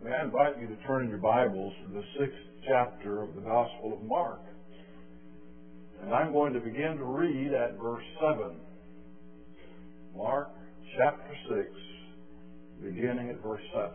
May I invite you to turn in your Bibles to the 6th chapter of the Gospel of Mark. And I'm going to begin to read at verse 7. Mark chapter 6, beginning at verse 7.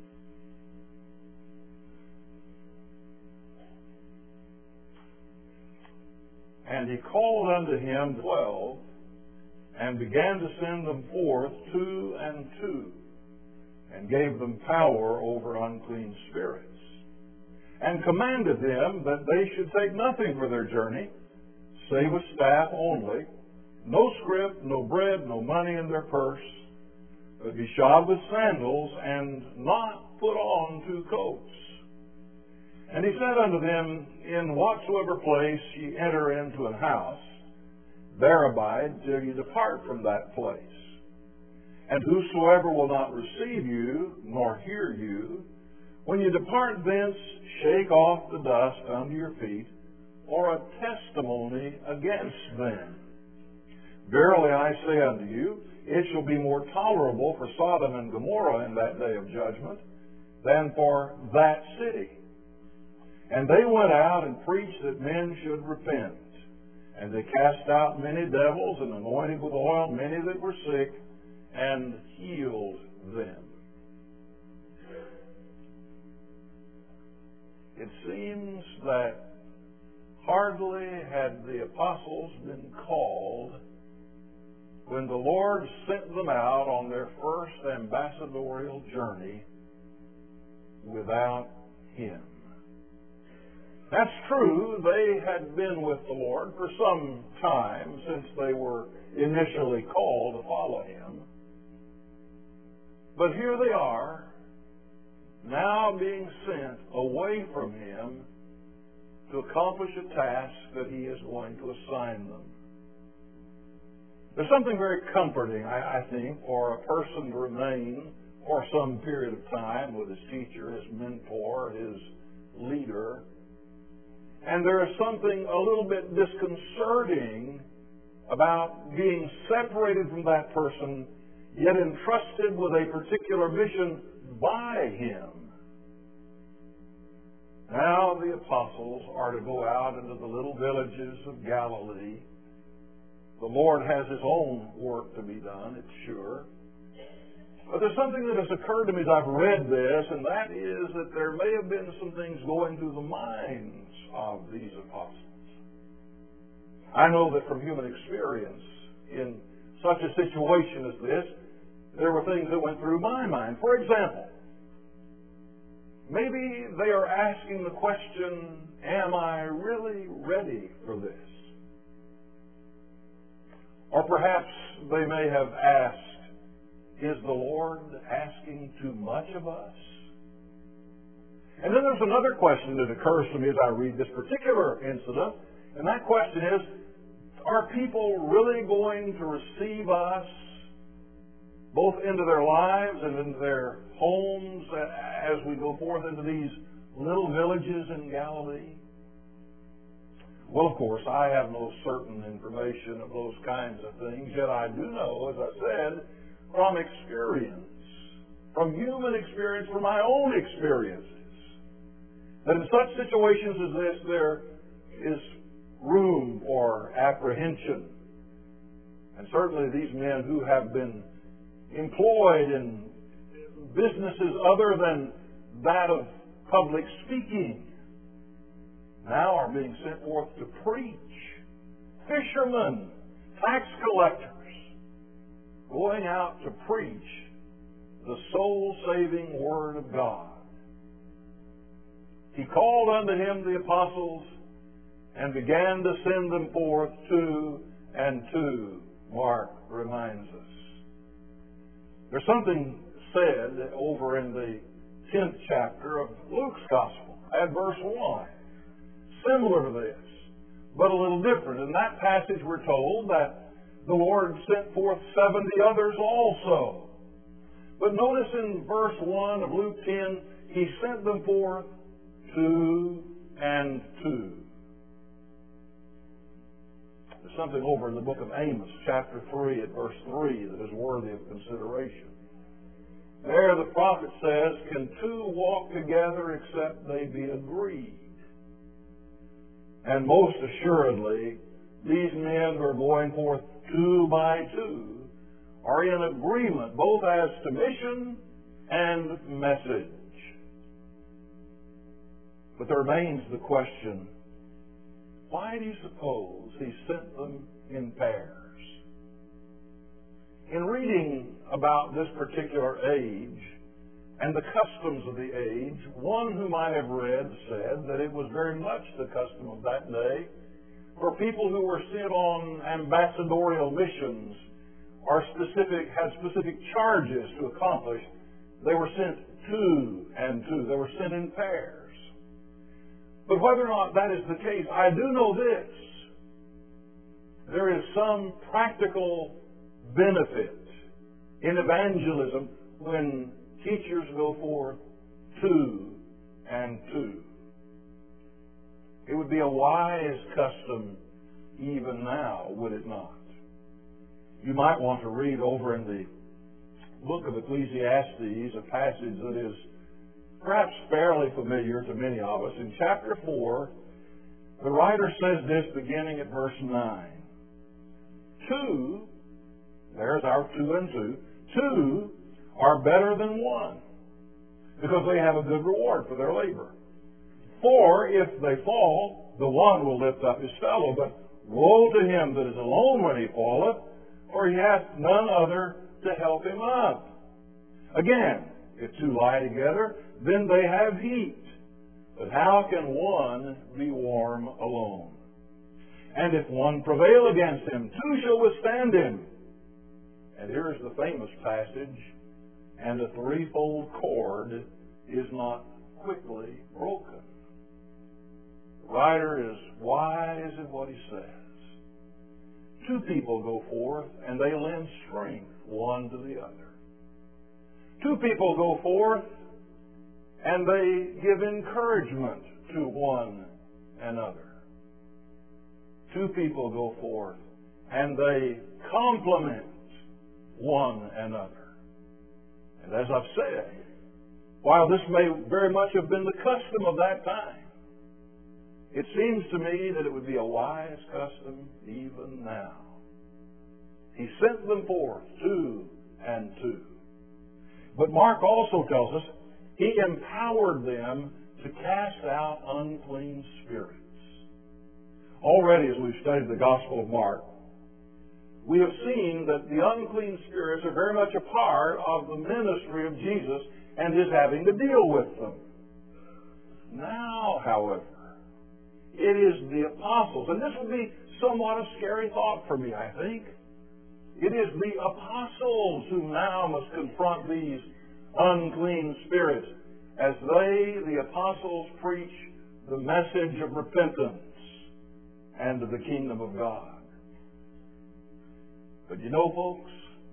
And he called unto him 12, and began to send them forth 2 and 2, and gave them power over unclean spirits, and commanded them that they should take nothing for their journey, save a staff only, no scrip, no bread, no money in their purse, but be shod with sandals, and not put on 2 coats. And he said unto them, In whatsoever place ye enter into an house, there abide till ye depart from that place. And whosoever will not receive you, nor hear you, when you depart thence, shake off the dust under your feet, for a testimony against them. Verily I say unto you, it shall be more tolerable for Sodom and Gomorrah in that day of judgment than for that city. And they went out and preached that men should repent. And they cast out many devils, and anointed with oil many that were sick, and healed them. It seems that hardly had the apostles been called when the Lord sent them out on their first ambassadorial journey without Him. That's true. They had been with the Lord for some time since they were initially called to follow Him. But here they are, now being sent away from Him to accomplish a task that He is going to assign them. There's something very comforting, I think, for a person to remain for some period of time with his teacher, his mentor, his leader. And there is something a little bit disconcerting about being separated from that person, yet entrusted with a particular mission by Him. Now the apostles are to go out into the little villages of Galilee. The Lord has His own work to be done, it's sure. But there's something that has occurred to me as I've read this, and that is that there may have been some things going through the minds of these apostles. I know that from human experience, in such a situation as this, there were things that went through my mind. For example, maybe they are asking the question, am I really ready for this? Or perhaps they may have asked, is the Lord asking too much of us? And then there's another question that occurs to me as I read this particular incident, and that question is, are people really going to receive us both into their lives and into their homes as we go forth into these little villages in Galilee? Well, of course, I have no certain information of those kinds of things, yet I do know, as I said, from experience, from human experience, from my own experiences, that in such situations as this, there is room for apprehension. And certainly these men who have been employed in businesses other than that of public speaking now are being sent forth to preach. Fishermen, tax collectors, going out to preach the soul-saving Word of God. He called unto Him the apostles and began to send them forth 2 and 2, Mark reminds us. There's something said over in the 10th chapter of Luke's Gospel, at verse 1, similar to this, but a little different. In that passage we're told that the Lord sent forth 70 others also. But notice in verse 1 of Luke 10, He sent them forth 2 and 2. There's something over in the book of Amos, chapter 3, at verse 3, that is worthy of consideration. There the prophet says, can two walk together except they be agreed? And most assuredly, these men who are going forth two by two are in agreement both as to mission and message. But there remains the question, why do you suppose he sent them in pairs? In reading about this particular age and the customs of the age, one whom I have read said that it was very much the custom of that day for people who were sent on ambassadorial missions or had specific charges to accomplish. They were sent two and two. They were sent in pairs. But whether or not that is the case, I do know this. There is some practical benefit in evangelism when teachers go forth two and two. It would be a wise custom even now, would it not? You might want to read over in the book of Ecclesiastes a passage that is perhaps fairly familiar to many of us. In chapter 4, the writer says this beginning at verse 9. Two, there's our two and two, two are better than one because they have a good reward for their labor. For if they fall, the one will lift up his fellow, but woe to him that is alone when he falleth, for he hath none other to help him up. Again, if two lie together, then they have heat. But how can one be warm alone? And if one prevail against him, two shall withstand him. And here is the famous passage, and a threefold cord is not quickly broken. The writer is wise in what he says. Two people go forth, and they lend strength one to the other. Two people go forth, and they give encouragement to one another. Two people go forth, and they complement one another. And as I've said, while this may very much have been the custom of that time, it seems to me that it would be a wise custom even now. He sent them forth, two and two. But Mark also tells us he empowered them to cast out unclean spirits. Already, as we've studied the Gospel of Mark, we have seen that the unclean spirits are very much a part of the ministry of Jesus and his having to deal with them. Now, however, it is the apostles, and this would be somewhat a scary thought for me, I think. It is the apostles who now must confront these unclean spirits as they, the apostles, preach the message of repentance and of the kingdom of God. But you know, folks,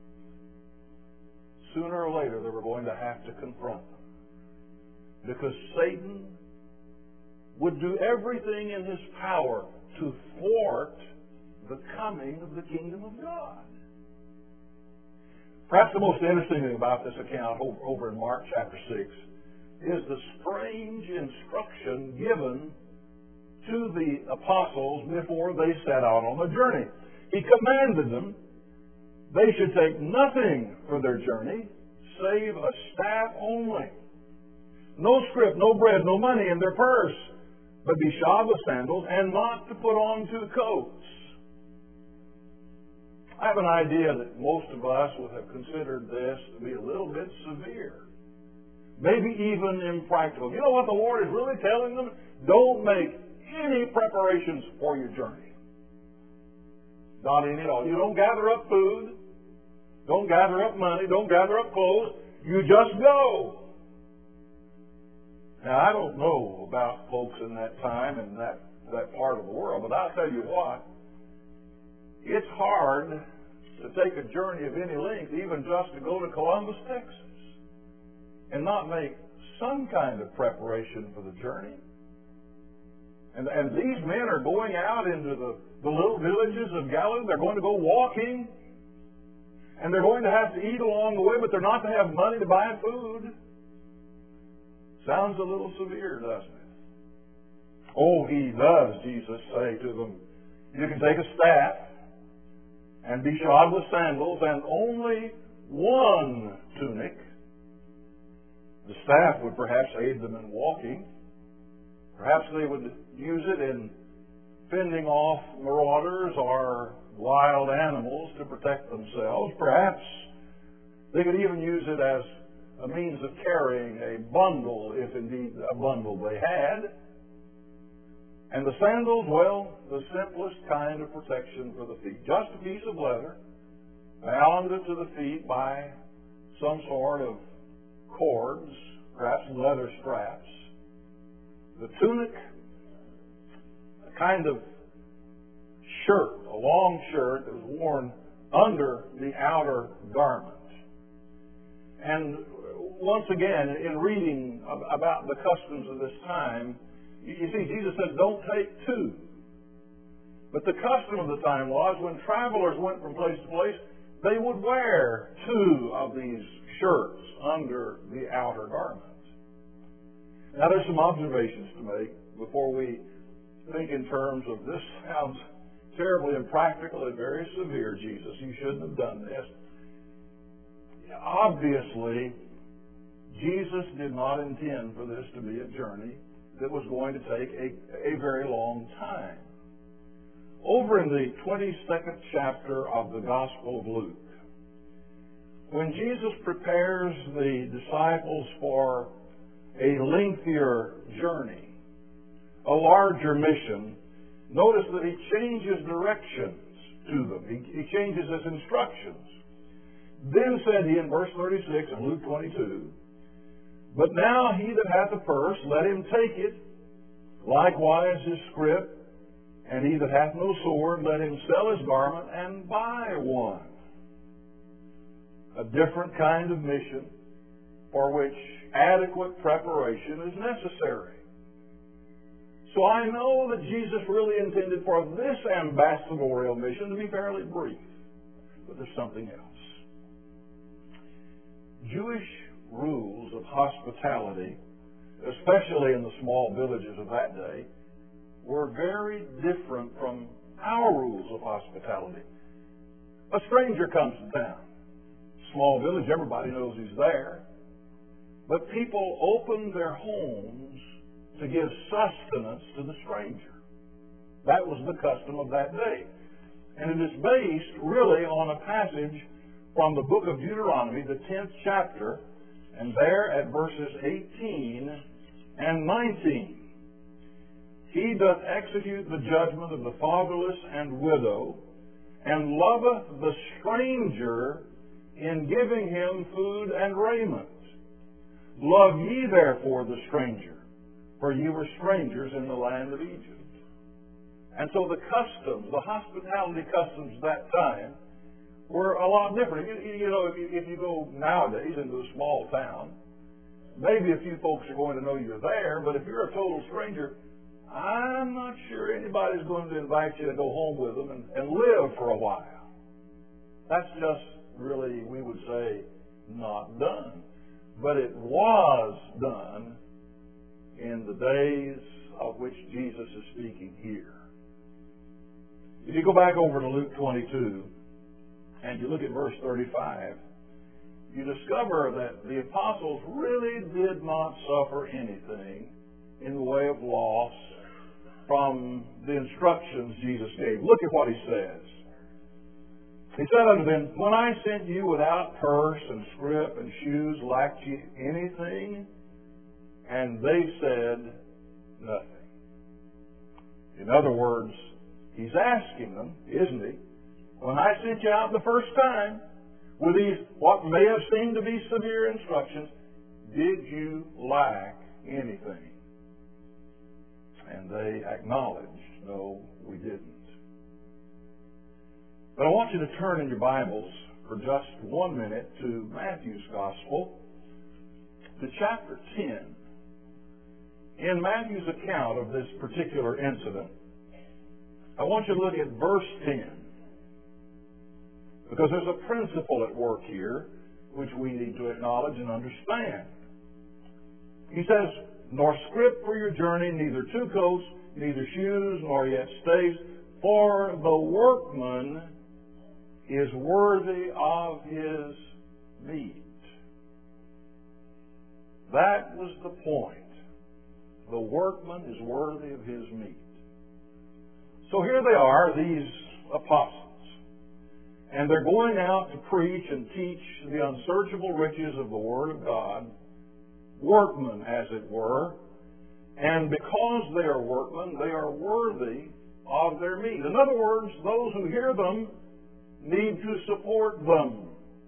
sooner or later they were going to have to confront them, because Satan would do everything in his power to thwart the coming of the kingdom of God. Perhaps the most interesting thing about this account over in Mark chapter 6 is the strange instruction given to the apostles before they set out on the journey. He commanded them they should take nothing for their journey save a staff only. No scrip, no bread, no money in their purse, but be shod with sandals, and not to put on two coats. I have an idea that most of us would have considered this to be a little bit severe, maybe even impractical. You know what the Lord is really telling them? Don't make any preparations for your journey. Not any at all. You don't gather up food. Don't gather up money. Don't gather up clothes. You just go. Now, I don't know about folks in that time and that part of the world, but I'll tell you what, it's hard to take a journey of any length, even just to go to Columbus, Texas, and not make some kind of preparation for the journey. And these men are going out into the little villages of Galilee. They're going to go walking. And they're going to have to eat along the way, but they're not to have money to buy food. Sounds a little severe, doesn't it? Oh, he does, Jesus say to them. You can take a staff and be shod with sandals and only one tunic. The staff would perhaps aid them in walking. Perhaps they would use it in fending off marauders or wild animals to protect themselves. Perhaps they could even use it as a means of carrying a bundle, if indeed a bundle they had. And the sandals, well, the simplest kind of protection for the feet. Just a piece of leather, bound to the feet by some sort of cords, perhaps leather straps. The tunic, a kind of shirt, a long shirt that was worn under the outer garment. And once again, in reading about the customs of this time, you see, Jesus said, don't take two. But the custom of the time was, when travelers went from place to place, they would wear two of these shirts under the outer garment. Now, there's some observations to make before we think in terms of this sounds terribly impractical and very severe, Jesus. You shouldn't have done this. Obviously, Jesus did not intend for this to be a journey that was going to take a very long time. Over in the 22nd chapter of the Gospel of Luke, when Jesus prepares the disciples for a lengthier journey, a larger mission, notice that he changes directions to them. He changes his instructions. Then said he in verse 36 in Luke 22, but now he that hath a purse, let him take it, likewise his scrip, and he that hath no sword, let him sell his garment and buy one. A different kind of mission for which adequate preparation is necessary. So I know that Jesus really intended for this ambassadorial mission to be fairly brief. But there's something else. Jewish rules of hospitality, especially in the small villages of that day, were very different from our rules of hospitality. A stranger comes to town. Small village, everybody knows he's there. But people opened their homes to give sustenance to the stranger. That was the custom of that day. And it is based really on a passage from the book of Deuteronomy, the 10th chapter, and there at verses 18 and 19. He doth execute the judgment of the fatherless and widow, and loveth the stranger in giving him food and raiment. Love ye therefore the stranger, for ye were strangers in the land of Egypt. And so the customs, the hospitality customs of that time, were a lot different. You know, if you go nowadays into a small town, maybe a few folks are going to know you're there, but if you're a total stranger, I'm not sure anybody's going to invite you to go home with them and live for a while. That's just really, we would say, not done. But it was done in the days of which Jesus is speaking here. If you go back over to Luke 22 and you look at verse 35, you discover that the apostles really did not suffer anything in the way of loss from the instructions Jesus gave. Look at what he says. He said unto them, when I sent you without purse and scrip and shoes, lacked ye anything? And they said, nothing. In other words, he's asking them, isn't he? When I sent you out the first time with these, what may have seemed to be severe instructions, did you lack anything? And they acknowledged, no, we didn't. But I want you to turn in your Bibles for just 1 minute to Matthew's Gospel, to chapter 10. In Matthew's account of this particular incident, I want you to look at verse 10. Because there's a principle at work here which we need to acknowledge and understand. He says, nor scrip for your journey, neither two coats, neither shoes, nor yet staves, for the workman is worthy of his meat. That was the point. The workman is worthy of his meat. So here they are, these apostles. And they're going out to preach and teach the unsearchable riches of the Word of God, workmen, as it were. And because they are workmen, they are worthy of their meat. In other words, those who hear them need to support them.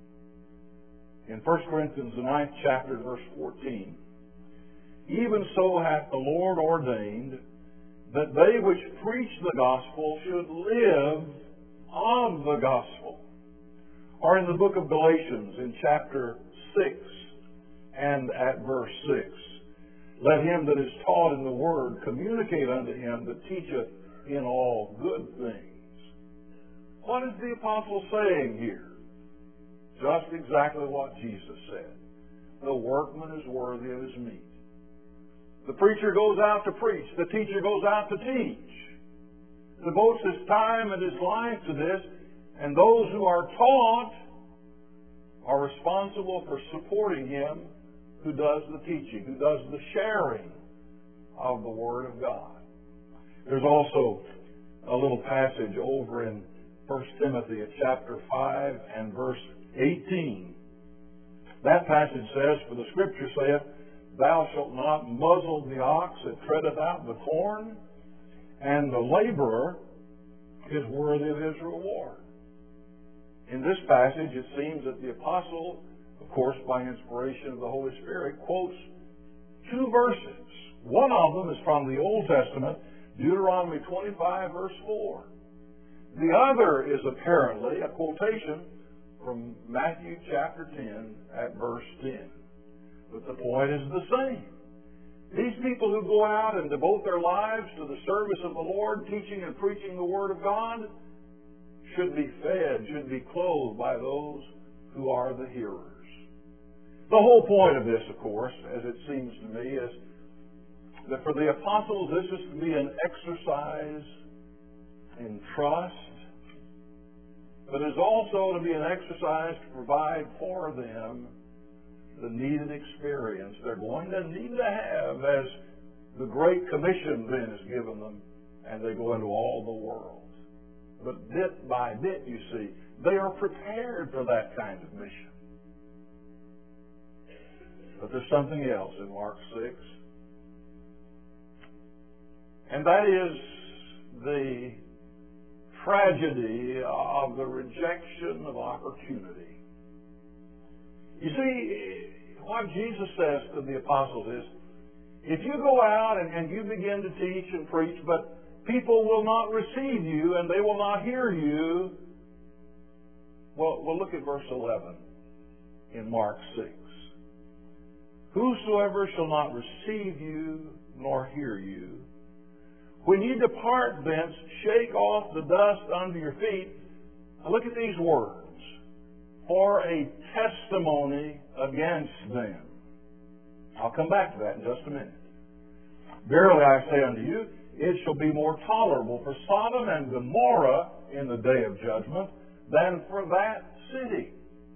In 1 Corinthians, the 9th chapter, verse 14, even so hath the Lord ordained that they which preach the gospel should live of the gospel. Or in the book of Galatians, in chapter 6 and at verse 6, let him that is taught in the word communicate unto him that teacheth in all good things. What is the apostle saying here? Just exactly what Jesus said. The workman is worthy of his meat. The preacher goes out to preach. The teacher goes out to teach. Devotes his time and his life to this, and those who are taught are responsible for supporting him who does the teaching, who does the sharing of the Word of God. There's also a little passage over in 1 Timothy chapter 5 and verse 18. That passage says, for the Scripture saith, thou shalt not muzzle the ox that treadeth out the corn, and the laborer is worthy of his reward. In this passage, it seems that the apostle, of course, by inspiration of the Holy Spirit, quotes two verses. One of them is from the Old Testament, Deuteronomy 25, verse 4. The other is apparently a quotation from Matthew chapter 10 at verse 10. But the point is the same. These people who go out and devote their lives to the service of the Lord, teaching and preaching the Word of God, should be fed, should be clothed by those who are the hearers. The whole point of this, of course, as it seems to me, is that for the apostles this is to be an exercise in trust, but is also to be an exercise to provide for them the needed experience they're going to need to have as the Great Commission then is given them and they go into all the world. But bit by bit, you see, they are prepared for that kind of mission. But there's something else in Mark 6. And that is the tragedy of the rejection of opportunity. You see, what Jesus says to the apostles is, if you go out and you begin to teach and preach, but people will not receive you and they will not hear you, well, look at verse 11 in Mark 6. Whosoever shall not receive you nor hear you, when ye depart thence, shake off the dust under your feet. Now look at these words. For a testimony against them. I'll come back to that in just a minute. Verily I say unto you, it shall be more tolerable for Sodom and Gomorrah in the day of judgment than for that city.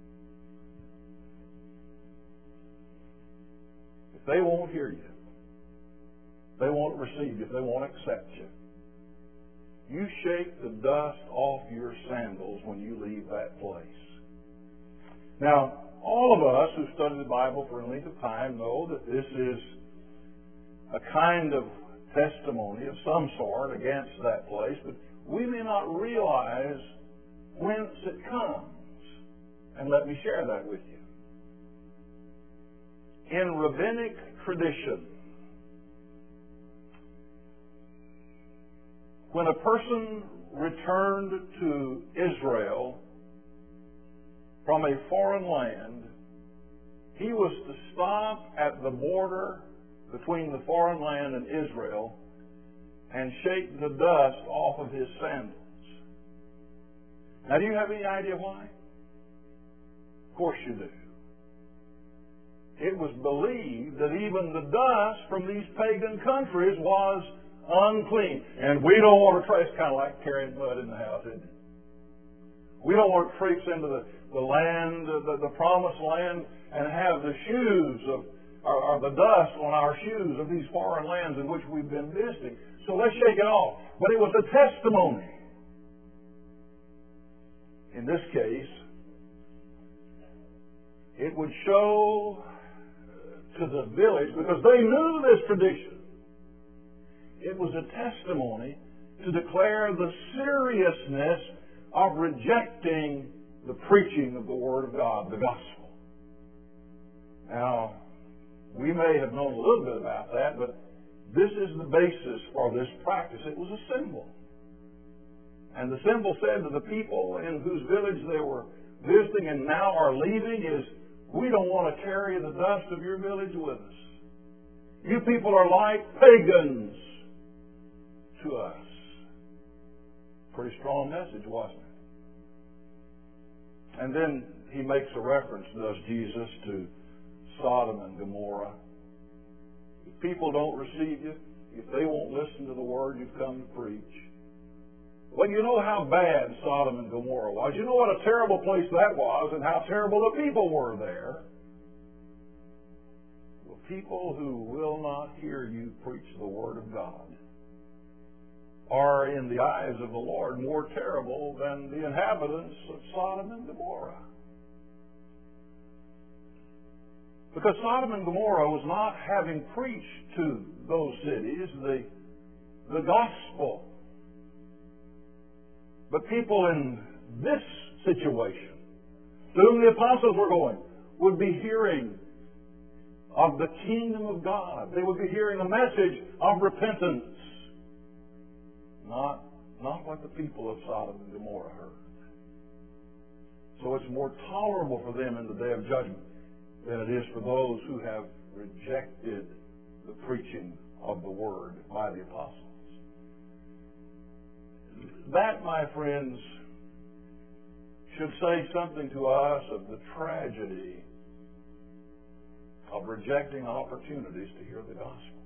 If they won't hear you, they won't receive you, if they won't accept you, you shake the dust off your sandals when you leave that place. Now, all of us who study the Bible for a length of time know that this is a kind of testimony of some sort against that place, but we may not realize whence it comes. And let me share that with you. In rabbinic tradition, when a person returned to Israel from a foreign land, he was to stop at the border between the foreign land and Israel and shake the dust off of his sandals. Now, do you have any idea why? Of course you do. It was believed that even the dust from these pagan countries was unclean. And we don't want to trace, kind of like carrying mud in the house, isn't it? We don't want to trace into the land, the promised land, and have the shoes or the dust on our shoes of these foreign lands in which we've been visiting. So let's shake it off. But it was a testimony. In this case, it would show to the village, because they knew this tradition. It was a testimony to declare the seriousness of rejecting the preaching of the Word of God, the gospel. Now, we may have known a little bit about that, but this is the basis for this practice. It was a symbol. And the symbol said to the people in whose village they were visiting and now are leaving is, we don't want to carry the dust of your village with us. You people are like pagans to us. Pretty strong message, wasn't it? And then he makes a reference, does Jesus, to Sodom and Gomorrah. If people don't receive you, if they won't listen to the word you've come to preach, well, you know how bad Sodom and Gomorrah was. You know what a terrible place that was and how terrible the people were there. Well, people who will not hear you preach the Word of God are, in the eyes of the Lord, more terrible than the inhabitants of Sodom and Gomorrah. Because Sodom and Gomorrah was not having preached to those cities the gospel. But people in this situation, to whom the apostles were going, would be hearing of the kingdom of God. They would be hearing a message of repentance. Not what the people of Sodom and Gomorrah heard. So it's more tolerable for them in the day of judgment than it is for those who have rejected the preaching of the Word by the apostles. That, my friends, should say something to us of the tragedy of rejecting opportunities to hear the gospel.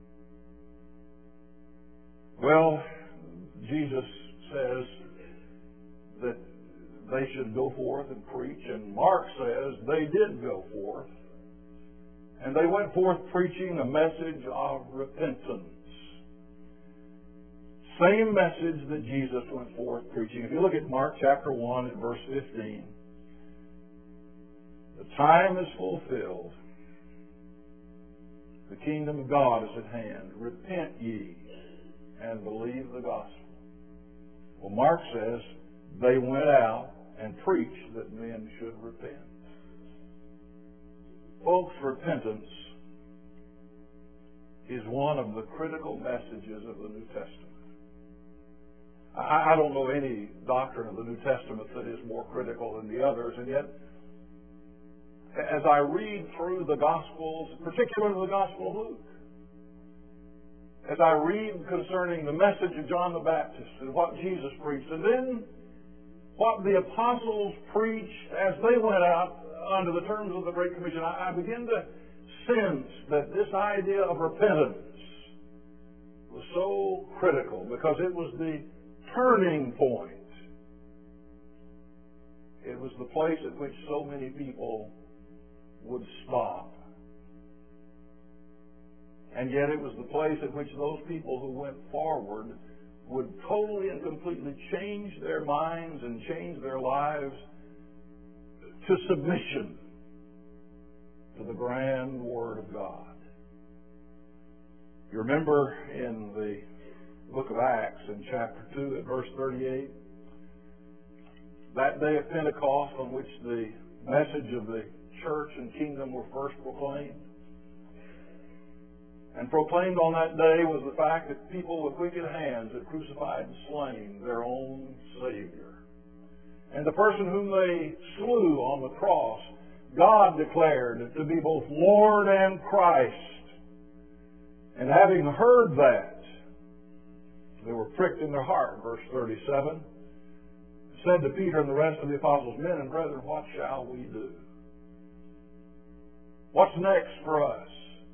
Well, Jesus says that they should go forth and preach, and Mark says they did go forth. And they went forth preaching a message of repentance. Same message that Jesus went forth preaching. If you look at Mark chapter 1 at verse 15, the time is fulfilled. The kingdom of God is at hand. Repent ye and believe the gospel. Well, Mark says they went out and preached that men should repent. Folks, repentance is one of the critical messages of the New Testament. I don't know any doctrine of the New Testament that is more critical than the others, and yet, as I read through the Gospels, particularly the Gospel of Luke, as I read concerning the message of John the Baptist and what Jesus preached, and then what the apostles preached as they went out under the terms of the Great Commission, I begin to sense that this idea of repentance was so critical because it was the turning point. It was the place at which so many people would stop. And yet it was the place at which those people who went forward would totally and completely change their minds and change their lives to submission to the grand Word of God. You remember in the book of Acts in chapter 2 at verse 38, that day of Pentecost on which the message of the church and kingdom were first proclaimed. And proclaimed on that day was the fact that people with wicked hands had crucified and slain their own Savior. And the person whom they slew on the cross, God declared to be both Lord and Christ. And having heard that, they were pricked in their heart, verse 37, said to Peter and the rest of the apostles, "Men and brethren, what shall we do?" What's next for us?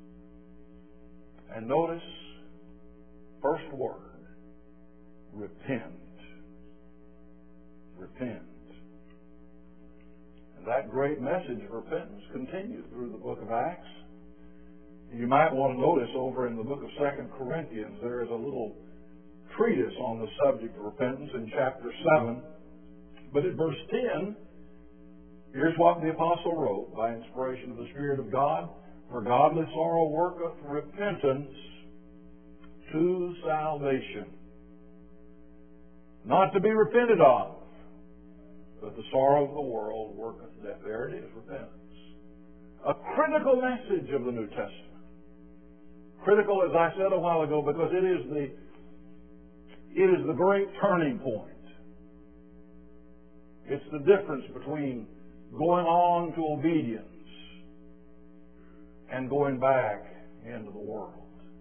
And notice, first word, repent. Repent. And that great message of repentance continues through the book of Acts. You might want to notice over in the book of 2 Corinthians, there is a little treatise on the subject of repentance in chapter 7. But at verse 10, here's what the apostle wrote by inspiration of the Spirit of God. "For godly sorrow worketh repentance to salvation, not to be repented of, but the sorrow of the world worketh death." There it is, repentance. A critical message of the New Testament. Critical, as I said a while ago, because it is the great turning point. It's the difference between going on to obedience and going back into the world.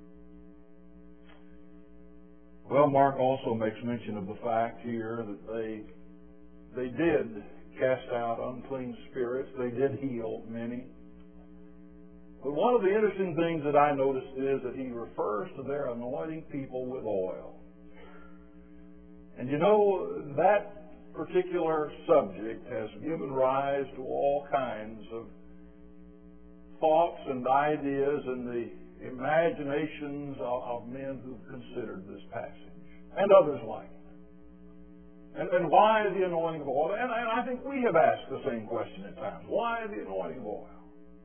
Well, Mark also makes mention of the fact here that they did cast out unclean spirits. They did heal many. But one of the interesting things that I noticed is that he refers to their anointing people with oil. And you know, that particular subject has given rise to all kinds of thoughts and ideas in the imaginations of men who've considered this passage, and others like it. And why the anointing of oil? And I think we have asked the same question at times. Why the anointing of oil?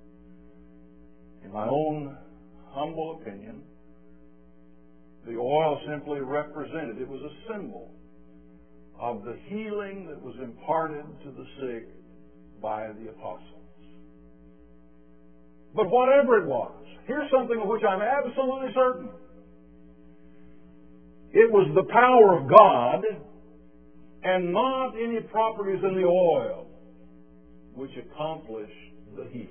In my own humble opinion, the oil simply represented, it was a symbol of the healing that was imparted to the sick by the apostles. But whatever it was, here's something of which I'm absolutely certain. It was the power of God and not any properties in the oil which accomplished the healing.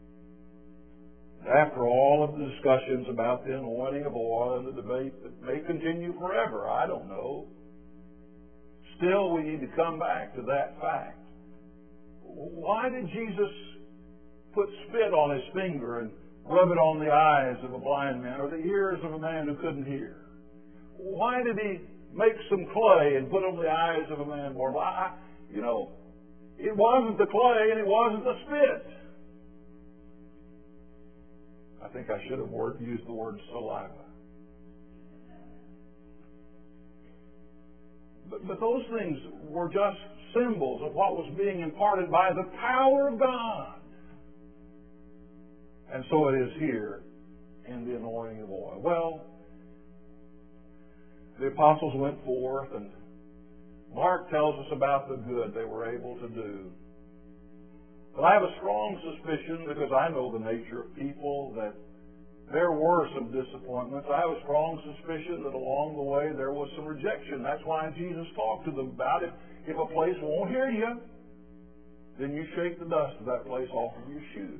After all of the discussions about the anointing of oil and the debate that may continue forever, I don't know, still we need to come back to that fact. Why did Jesus put spit on his finger and rub it on the eyes of a blind man or the ears of a man who couldn't hear? Why did he make some clay and put on the eyes of a man born blind? It wasn't the clay and it wasn't the spit. I think I should have used the word saliva. But those things were just symbols of what was being imparted by the power of God. And so it is here in the anointing of oil. Well, the apostles went forth, and Mark tells us about the good they were able to do. But I have a strong suspicion, because I know the nature of people, that there were some disappointments. I have a strong suspicion that along the way there was some rejection. That's why Jesus talked to them about it. If a place won't hear you, then you shake the dust of that place off of your shoes.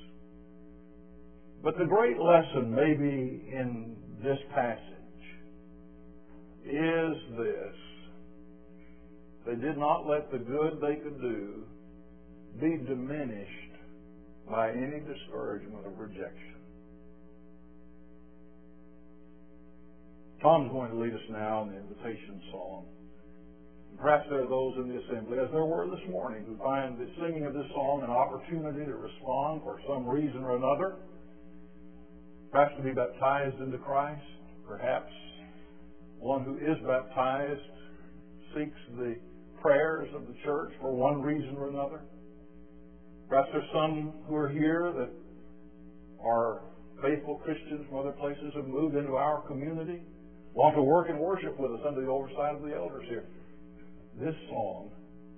But the great lesson maybe in this passage is this. They did not let the good they could do be diminished by any discouragement of rejection. Tom's going to lead us now in the invitation song. Perhaps there are those in the assembly, as there were this morning, who find the singing of this song an opportunity to respond for some reason or another. Perhaps to be baptized into Christ. Perhaps one who is baptized seeks the prayers of the church for one reason or another. Perhaps there's some who are here that are faithful Christians from other places who have moved into our community, want to work and worship with us under the oversight of the elders here. This song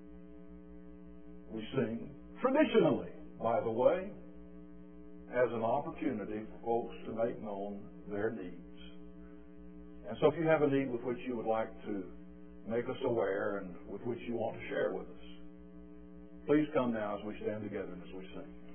we sing traditionally, by the way, as an opportunity for folks to make known their needs. And so if you have a need with which you would like to make us aware and with which you want to share with us, please come now as we stand together and as we sing.